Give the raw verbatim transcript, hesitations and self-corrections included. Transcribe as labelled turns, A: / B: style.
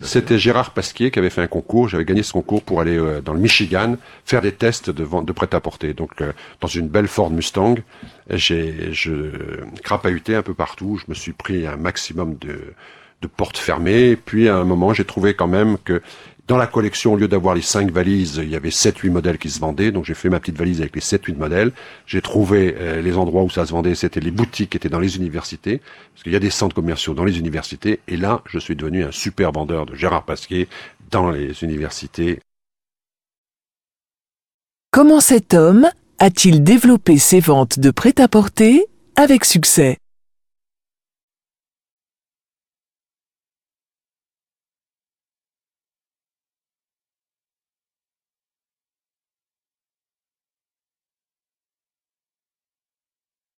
A: C'était Gérard Pasquier qui avait fait un concours. J'avais gagné ce concours pour aller euh, dans le Michigan faire des tests de vente de prêt-à-porter. Donc euh, dans une belle Ford Mustang, j'ai je crapahutais un peu partout. Je me suis pris un maximum de de portes fermées. Et puis à un moment, j'ai trouvé quand même que dans la collection, au lieu d'avoir les cinq valises, il y avait sept huit modèles qui se vendaient. Donc j'ai fait ma petite valise avec les sept huit modèles. J'ai trouvé euh, les endroits où ça se vendait, c'était les boutiques qui étaient dans les universités. Parce qu'il y a des centres commerciaux dans les universités. Et là, je suis devenu un super vendeur de Gérard Pasquier dans les universités.
B: Comment cet homme a-t-il développé ses ventes de prêt-à-porter avec succès ?